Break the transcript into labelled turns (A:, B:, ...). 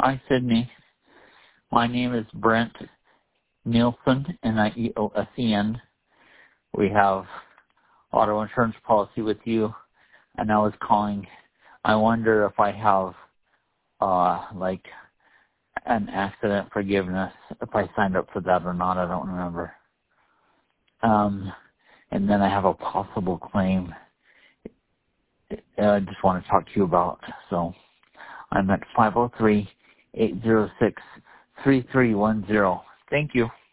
A: Hi, Sydney. My name is Brent Nielsen, N-I-E-O-S-E-N. We have auto insurance policy with you, and I was calling. I wonder if I have, an accident forgiveness, if I signed up for that or not. I don't remember. And then I have a possible claim I just want to talk to you about. So I'm at 503-806-3310. Thank you.